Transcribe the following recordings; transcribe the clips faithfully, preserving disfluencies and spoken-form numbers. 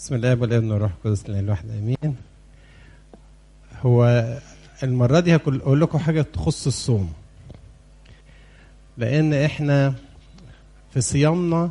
بسم الله والابن والروح القدس الاله الواحد امين. هو المره دي هقول لكم حاجه تخص الصوم، لان احنا في صيامنا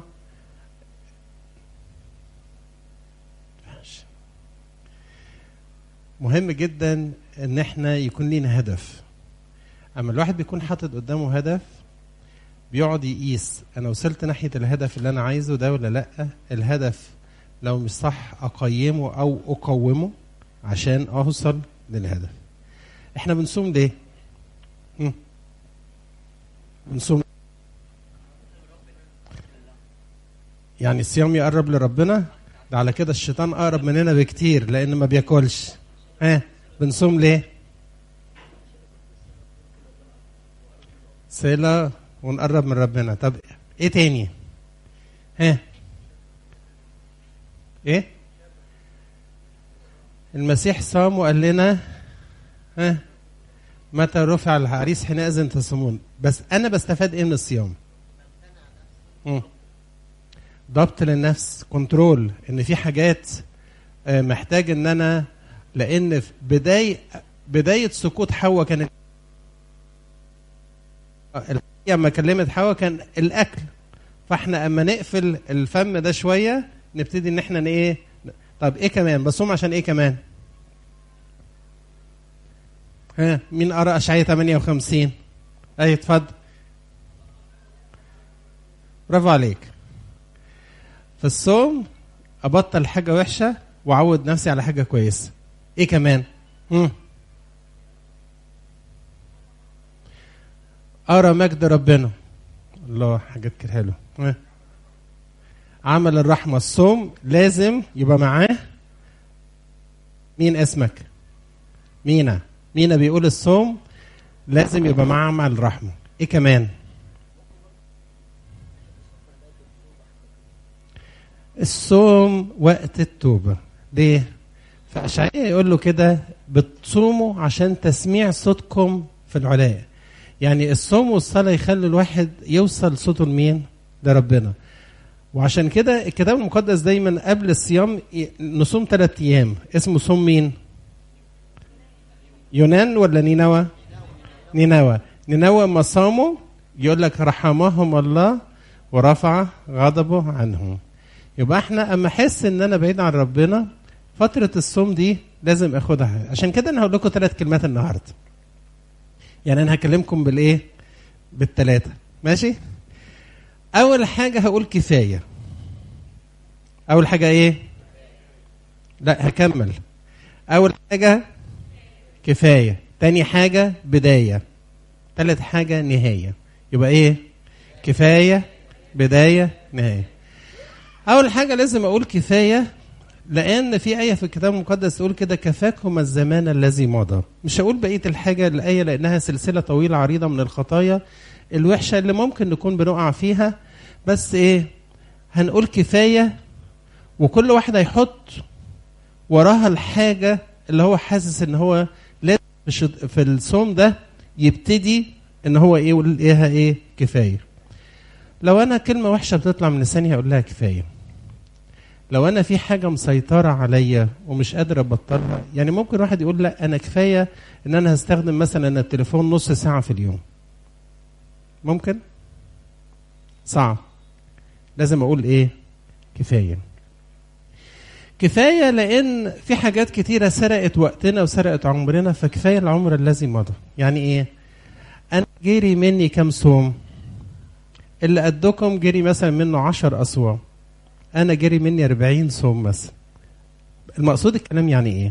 مهم جدا ان احنا يكون لنا هدف. اما الواحد بيكون حاطط قدامه هدف بيقعد يقيس انا وصلت ناحيه الهدف اللي انا عايزه ده ولا لا. الهدف لو مش صح اقيمه او اقومه عشان اوصل للهدف. احنا بنصوم ليه؟ هم؟ بنصوم يعني الصيام يقرب لربنا؟ ده على كده الشيطان اقرب مننا بكتير لان ما بياكلش. ها بنصوم ليه؟ صلة ونقرب من ربنا. طب ايه تاني؟ ها ايه؟ المسيح صام وقال لنا ها متى رفع العريس حينئذ تصومون. بس انا بستفاد ايه من الصيام؟ مم. ضبط للنفس، كنترول، ان في حاجات محتاج ان انا، لان في بدايه بدايه سقوط حواء كانت لما كلمت حواء كان الاكل، فاحنا اما نقفل الفم ده شويه نبتدي ان احنا ايه. طب ايه كمان بصوم عشان ايه كمان؟ ها مين قرأ اشعياء ثمانية وخمسين؟ اي اتفضل. برافو عليك. في الصوم ابطل حاجه وحشه واعود نفسي على حاجه كويسه. ايه كمان؟ امم ارى مجد ربنا. الله، حاجات كده حلوه. ها. عمل الرحمه. الصوم لازم يبقى معاه مين؟ اسمك مينا. مينا بيقول الصوم لازم يبقى معاه عمل الرحمه. ايه كمان؟ الصوم وقت التوبه. ليه؟ فاشعياء يقول له كده بتصوموا عشان تسميع صوتكم في العلاء. يعني الصوم والصلاه يخلي الواحد يوصل صوته لمين؟ لربنا. وعشان كده الكتاب المقدس دايما قبل الصيام نصوم ثلاث ايام. اسمه صوم مين؟ يونان ولا نينوى؟ نينوى. نينوى ما صاموا يقول لك رحمهم الله ورفع غضبه عنهم. يبقى احنا اما احس ان انا بعيد عن ربنا فتره الصوم دي لازم اخدها. عشان كده انا هقول لكم ثلاث كلمات النهارده. يعني انا هكلمكم بالايه؟ بالثلاثه. ماشي؟ اول حاجه هقول كفايه. اول حاجه ايه؟ لا هكمل. اول حاجه كفايه، تاني حاجه بدايه، ثالث حاجه نهايه. يبقى ايه؟ كفايه، بدايه، نهايه. اول حاجه لازم اقول كفايه لان في ايه في الكتاب المقدس تقول كده كفاكم الزمان الذي مضى. مش هقول بقيه الحاجه الايه لانها سلسله طويله عريضه من الخطايا الوحشه اللي ممكن نكون بنقع فيها، بس ايه هنقول كفايه. وكل واحد هيحط وراها الحاجه اللي هو حاسس ان هو لازم في الصوم ده يبتدي ان هو ايه يقول ايه ايه كفايه. لو انا كلمه وحشه بتطلع من لساني هقول لها كفايه. لو انا في حاجه مسيطره عليا ومش قادر ابطلها، يعني ممكن واحد يقول لا انا كفايه ان انا هستخدم مثلا التليفون نص ساعه في اليوم. ممكن؟ صعب. لازم اقول ايه؟ كفايه. كفايه لان في حاجات كتيره سرقت وقتنا وسرقت عمرنا، فكفايه العمر الذي مضى. يعني ايه؟ انا جري مني كام صوم؟ اللي قدكم جري مثلا منه عشر اصوام، انا جري مني أربعين صوم مثلا. المقصود الكلام يعني ايه؟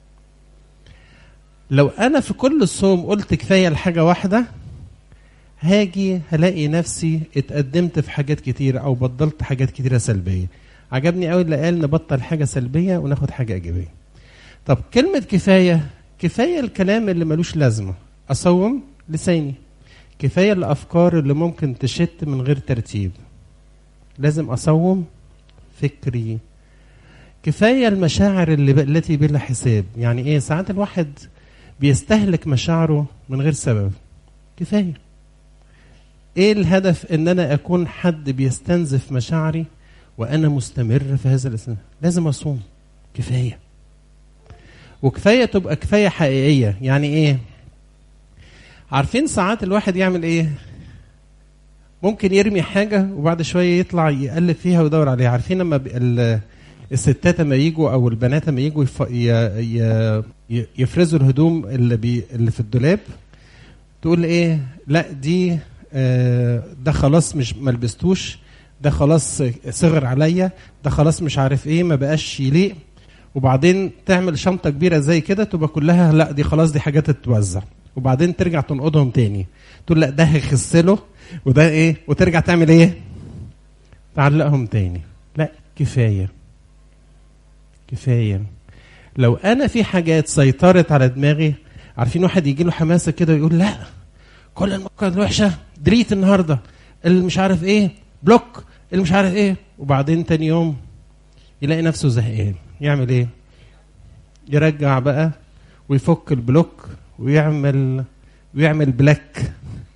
لو انا في كل الصوم قلت كفايه لحاجه واحده هاجي هلاقي نفسي اتقدمت في حاجات كتيره او بطلت حاجات كتيره سلبيه. عجبني قوي اللي قال نبطل حاجه سلبيه وناخد حاجه ايجابيه. طب كلمه كفايه، كفايه الكلام اللي ملوش لازمه، اصوم لساني. كفايه الافكار اللي ممكن تشت من غير ترتيب، لازم اصوم فكري. كفايه المشاعر اللي ب... التي بلا حساب. يعني ايه؟ ساعات الواحد بيستهلك مشاعره من غير سبب. كفايه. ايه الهدف؟ ان انا اكون حد بيستنزف مشاعري وانا مستمر في هذا الاستنزاف. لازم اصوم. كفايه. وكفايه تبقى كفايه حقيقيه. يعني ايه؟ عارفين ساعات الواحد يعمل ايه؟ ممكن يرمي حاجه وبعد شويه يطلع يقلب فيها ويدور عليها. عارفين لما الستات لما يجوا او البنات لما يجوا يف... ي... ي... يفرزوا الهدوم اللي بي... اللي في الدولاب، تقول ايه؟ لا دي آه ده خلاص مش ملبستوش، ده خلاص صغر عليا، ده خلاص مش عارف ايه ما بقاش يليق. وبعدين تعمل شنطه كبيره زي كده تبقى كلها لا دي خلاص دي حاجات تتوزع، وبعدين ترجع تنقضهم تاني تقول لا ده هيخسله وده ايه، وترجع تعمل ايه؟ تعلقهم تاني. لا كفايه كفايه. لو انا في حاجات سيطرت على دماغي، عارفين واحد يجي له حماسه كده ويقول لا كل المواقع الوحشه دريت النهارده اللي مش عارف ايه بلوك اللي مش عارف ايه، وبعدين تاني يوم يلاقي نفسه زهقان. يعمل ايه؟ يرجع بقى ويفك البلوك ويعمل ويعمل بلاك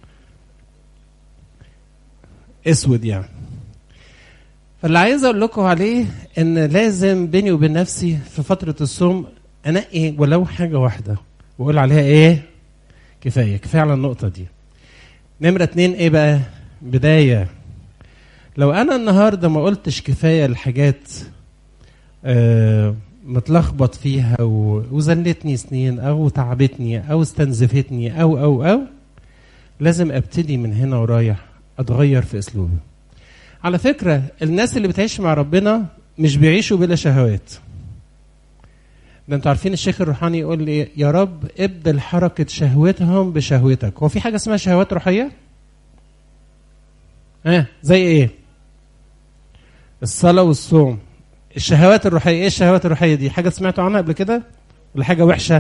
اسود يعني. فاللي عايز اقول لكم عليه ان لازم بيني وبين نفسي في فتره الصوم انقي ولو حاجه واحده واقول عليها ايه؟ كفايه. كفايه على النقطه دي. نمره اتنين ايه بقى؟ بدايه. لو انا النهارده ما قلتش كفايه الحاجات آه متلخبط فيها وزلتني سنين او تعبتني او استنزفتني او او او لازم ابتدي من هنا ورايح اتغير في اسلوبي. على فكره الناس اللي بتعيش مع ربنا مش بيعيشوا بلا شهوات. ده انتوا عارفين الشيخ الروحاني يقول لي يا رب ابدل حركه شهوتهم بشهوتك. هو في حاجه اسمها شهوات روحيه؟ ها آه زي ايه؟ الصلاه والصوم. الشهوات الروحيه ايه؟ الشهوات الروحيه دي حاجه سمعتوا عنها قبل كده ولا حاجه وحشه؟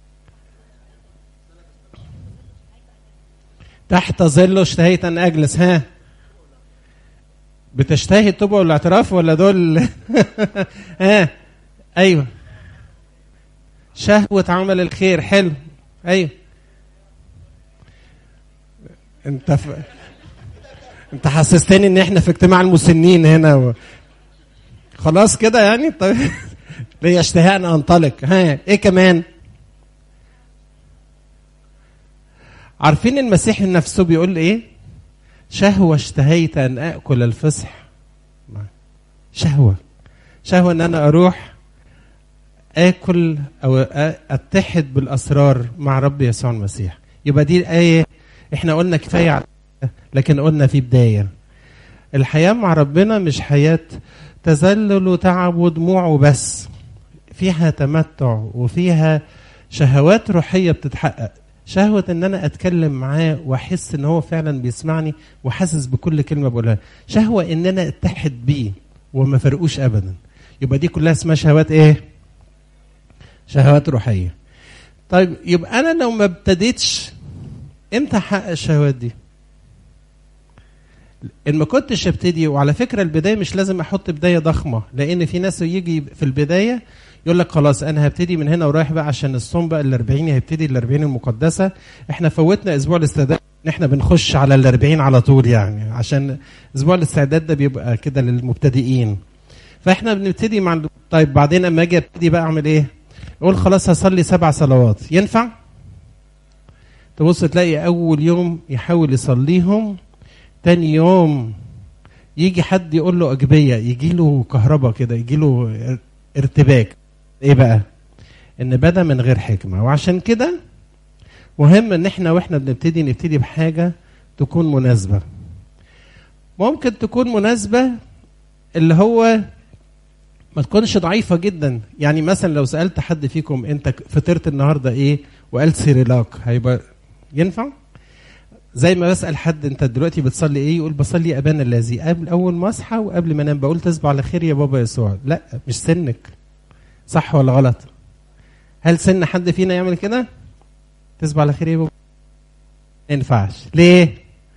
تحت ظل اشتهيت ان اجلس. ها بتشتهي التوبه والاعتراف ولا دول؟ ها ايوه شهوه عمل الخير. حلو ايوه. انت ف... انت حسستني ان احنا في اجتماع المسنين هنا و... خلاص كده يعني. طيب ليه اشتهاء ان انطلق. ها ايه كمان؟ عارفين المسيح نفسه بيقول ايه؟ شهوة اشتهيت ان اكل الفصح. شهوة شهوة ان انا اروح اكل او اتحد بالاسرار مع رب يسوع المسيح. يبقى دي الايه. احنا قلنا كفايه لكن قلنا في بدايه. الحياه مع ربنا مش حياه تذلل وتعب ودموع وبس، فيها تمتع وفيها شهوات روحيه بتتحقق. شهوه ان انا اتكلم معاه واحس ان هو فعلا بيسمعني وحاسس بكل كلمه بقولها. شهوه ان انا اتحد بيه وما فرقوش ابدا. يبقى دي كلها اسمها شهوات ايه؟ شهوات روحيه. طيب يبقى انا لو ما ابتديتش امتى احقق الشهوات دي؟ ان ما كنتش ابتدي. وعلى فكره البدايه مش لازم احط بدايه ضخمه، لان في ناس يجي في البدايه يقول لك خلاص انا هبتدي من هنا ورايح بقى عشان الصوم بقى الأربعين هيبتدي الأربعين المقدسه. احنا فوتنا اسبوع الاستعداد ان احنا بنخش على الأربعين على طول يعني، عشان اسبوع الاستعداد ده بيبقى كده للمبتدئين. فاحنا بنبتدي مع. طيب بعدين اما اجي ابتدي بقى اعمل ايه؟ اقول خلاص هصلي سبع صلوات. ينفع؟ تبص تلاقي اول يوم يحاول يصليهم، تاني يوم يجي حد يقول له أجبية، يجي له كهرباء كده، يجي له ارتباك. ايه بقى؟ ان بدأ من غير حكمة. وعشان كده مهم ان احنا واحنا بنبتدي نبتدي بحاجة تكون مناسبة. ممكن تكون مناسبة اللي هو ما تكونش ضعيفة جدا. يعني مثلا لو سألت حد فيكم انت فطرت النهاردة ايه وقال سيريلاك، هيبقى ينفع؟ زي ما بسأل حد انت دلوقتي بتصلي ايه، يقول بصلي ابانا الذي. قبل اول ما اصحى وقبل ما انام بقول تصبح على خير يا بابا يسوع. لا مش سنك. صح ولا غلط؟ هل سن حد فينا يعمل كده؟ تصبح على خير يا بابا؟ ما ينفعش. ليه؟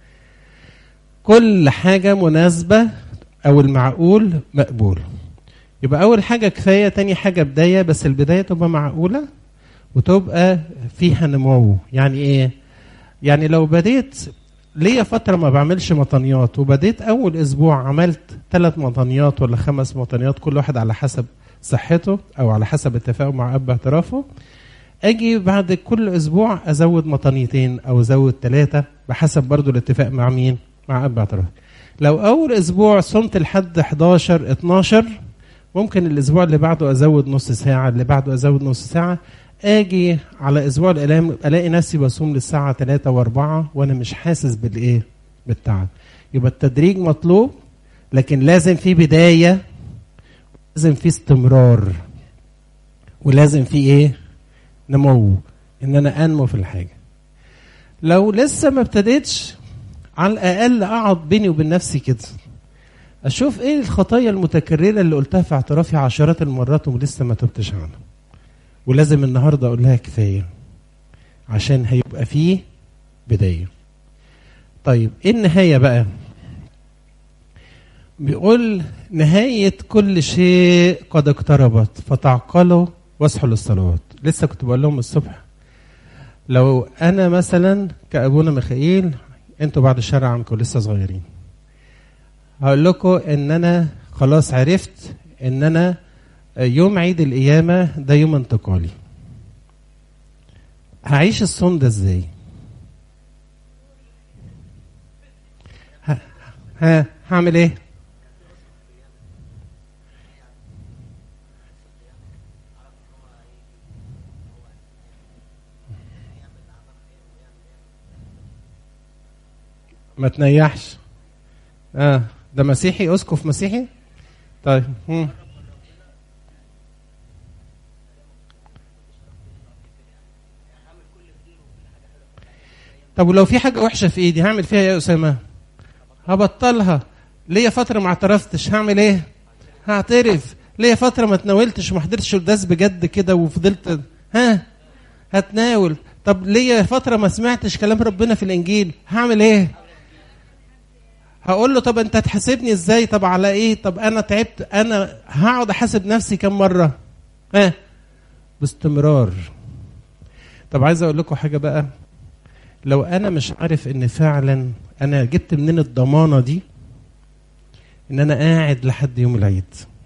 كل حاجة مناسبة او المعقول مقبول. يبقى اول حاجة كفاية، تاني حاجة بداية، بس البداية تبقى معقولة وتبقى فيها نمو. يعني ايه؟ يعني لو بديت ليا فترة ما بعملش مطنيات وبديت أول أسبوع عملت ثلاث مطنيات ولا خمس مطنيات كل واحد على حسب صحته او على حسب اتفاقه مع اب اعترافه، اجي بعد كل اسبوع ازود مطنيتين او ازود ثلاثة بحسب برضو الاتفاق مع مين؟ مع اب اعتراف. لو اول اسبوع صمت لحد حداشر اتناشر، ممكن الاسبوع اللي بعده ازود نص ساعة، اللي بعده ازود نص ساعة، اجي على اسبوع الالام الاقي نفسي بصوم للساعة ثلاثة واربعة وانا مش حاسس بالايه؟ بالتعب. يبقى التدريج مطلوب، لكن لازم في بداية، لازم في استمرار، ولازم في ايه؟ نمو، ان انا انمو في الحاجة. لو لسه ما ابتديتش، على الاقل اقعد بيني وبين نفسي كده اشوف ايه الخطايا المتكررة اللي قلتها في اعترافي عشرات المرات ولسه ما تبتش عنها، ولازم النهاردة اقول لها كفاية عشان هيبقى فيه بداية. طيب ايه النهاية بقى؟ بيقول نهاية كل شيء قد اقتربت فتعقلوا واصحوا للصلوات. لسه كنت بقول لهم الصبح، لو انا مثلا كأبونا ميخائيل، انتوا بعد الشر عنكم لسه صغيرين، هقول لكم ان انا خلاص عرفت ان انا يوم عيد القيامة ده يوم انتقالي. هعيش الصوم ده ازاي؟ ها, ها هعمل ايه؟ ما تنيحش. اه ده مسيحي، اسقف مسيحي. طيب هم. طب ولو في حاجة وحشة في ايدي هعمل فيها يا أسامة؟ هبطلها. ليا فترة ما اعترفتش، هعمل ايه؟ هعترف. ليا فترة ما تناولتش وما حضرتش القداس بجد كده وفضلت ها هتناول. طب ليا فترة ما سمعتش كلام ربنا في الانجيل، هعمل ايه؟ هقول له طب انت هتحاسبني ازاي؟ طب على ايه؟ طب انا تعبت، انا هقعد احاسب نفسي كم مرة؟ ها باستمرار. طب عايز اقول لكم حاجة بقى، لو انا مش عارف ان فعلا انا جبت منين الضمانة دي ان انا قاعد لحد يوم العيد،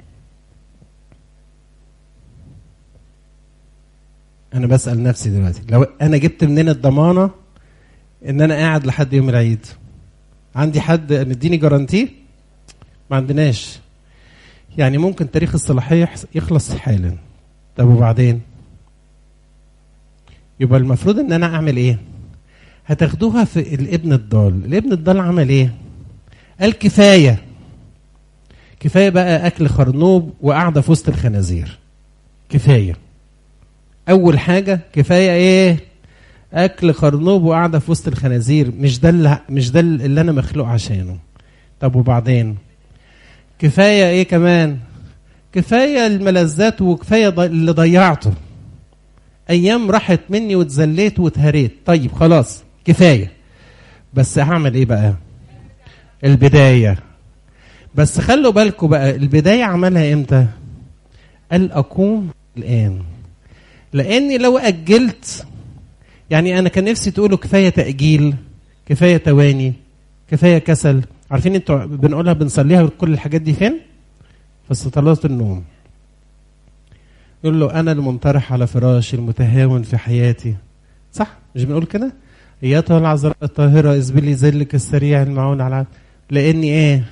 انا بسأل نفسي دلوقتي لو انا جبت منين الضمانة ان انا قاعد لحد يوم العيد؟ عندي حد مديني جارانتي؟ ما عندناش. يعني ممكن تاريخ الصلاحية يخلص حالا، طب وبعدين؟ يبقى المفروض ان انا اعمل ايه؟ هتاخدوها في الابن الضال. الابن الضال عمل ايه؟ قال كفاية كفاية بقى اكل خرنوب وقعدة في وسط الخنازير. كفاية. اول حاجة كفاية ايه؟ اكل خرنوب وقعدة في وسط الخنازير. مش ده اللي مش ده اللي انا مخلوق عشانه. طب وبعدين؟ كفاية ايه كمان؟ كفاية الملذات وكفاية اللي ضيعته. ايام راحت مني واتذليت واتهريت. طيب خلاص كفاية. بس هعمل ايه بقى؟ البداية. بس خلوا بالكم بقى، البداية عملها امتى؟ قال اقوم الان. لاني لو اجلت، يعني انا كان نفسي تقولوا كفاية تأجيل، كفاية تواني، كفاية كسل. عارفين انتوا بنقولها بنصليها كل الحاجات دي فين؟ في صلوات النوم. يقول له انا الممترح على فراشي المتهاون في حياتي. صح؟ مش بنقول كده؟ ايتها العذراء الطاهرة اسبلي ذلك السريع المعون على، لاني ايه؟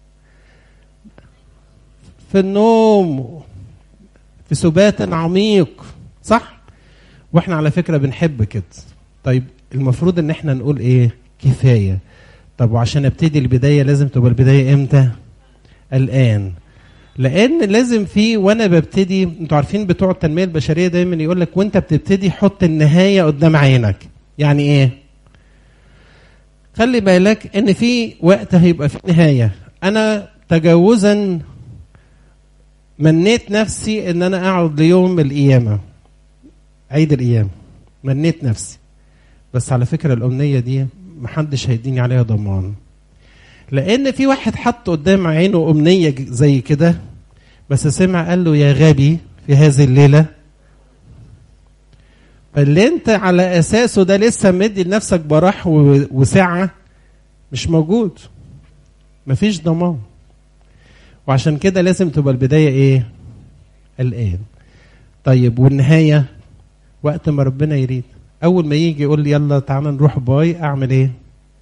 في النوم، في سبات عميق. صح؟ واحنا على فكرة بنحب كده. طيب المفروض ان احنا نقول ايه؟ كفاية. طب وعشان ابتدي البداية لازم تبقى البداية امتى؟ الان. لان لازم في وانا ببتدي، انتوا عارفين بتوع التنمية البشرية دايما يقول لك وانت بتبتدي حط النهاية قدام عينك. يعني ايه؟ خلي بالك ان في وقت هيبقى في نهاية. انا تجاوزا منيت نفسي ان انا اقعد ليوم القيامة، عيد القيامة، منيت نفسي. بس على فكرة الامنية دي محدش هيديني عليها ضمان، لان في واحد حط قدام عينه امنية زي كده بس سمع قال له يا غبي في هذه الليلة، فاللي انت على اساسه ده لسه مدي لنفسك براح وسعة مش موجود، مفيش ضمان. وعشان كده لازم تبقى البداية ايه؟ الآن. طيب والنهاية وقت ما ربنا يريد. أول ما يجي يقول لي يلا تعالى نروح باي، أعمل إيه؟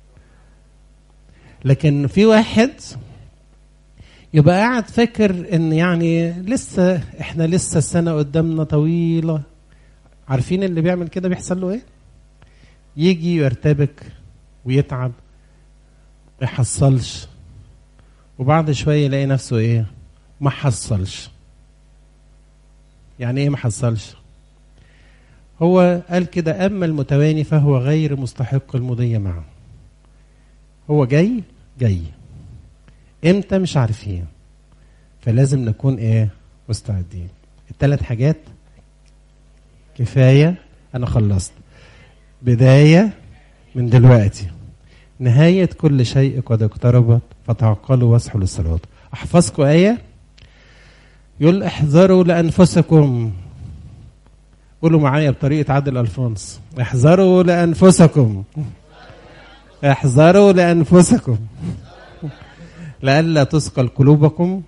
لكن في واحد يبقى قاعد فاكر إن يعني لسه إحنا لسه السنة قدامنا طويلة. عارفين اللي بيعمل كده بيحصل له إيه؟ يجي يرتبك ويتعب ما يحصلش، وبعد شوية يلاقي نفسه إيه؟ ما حصلش. يعني إيه ما حصلش؟ هو قال كده أما المتواني فهو غير مستحق المضي معه. هو جاي جاي امتى مش عارفين، فلازم نكون ايه؟ مستعدين. الثلاث حاجات كفاية. انا خلصت. بداية من دلوقتي، نهاية كل شيء قد اقتربت فتعقلوا واصحوا للصلاة. احفظكم آية يقول احذروا لأنفسكم. قولوا معايا بطريقة عادل ألفونس، احذروا لأنفسكم، احذروا لأنفسكم لئلا تثقل قلوبكم،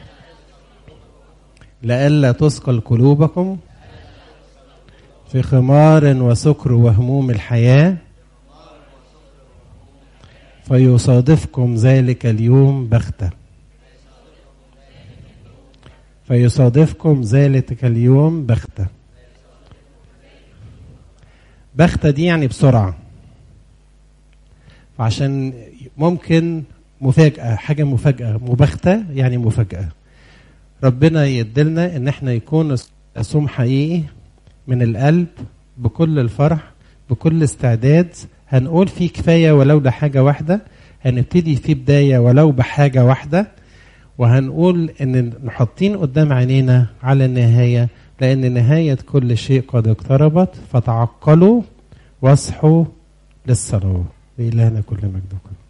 لئلا تثقل قلوبكم في خمار وسكر وهموم الحياة، فيصادفكم ذلك اليوم بغتة. فيصادفكم ذلك اليوم بغتة. بغتة دي يعني بسرعة، فعشان ممكن مفاجأة، حاجة مفاجأة. مبغتة يعني مفاجأة. ربنا يدلنا ان احنا يكون صوم حقيقي من القلب بكل الفرح بكل استعداد. هنقول فيه كفاية ولو لحاجة واحدة، هنبتدي فيه بداية ولو بحاجة واحدة، وهنقول ان نحطين قدام عينينا على النهاية، لان نهاية كل شيء قد اقتربت فتعقلوا واصحوا للصلاة. بإلهنا كل مجد وكرم.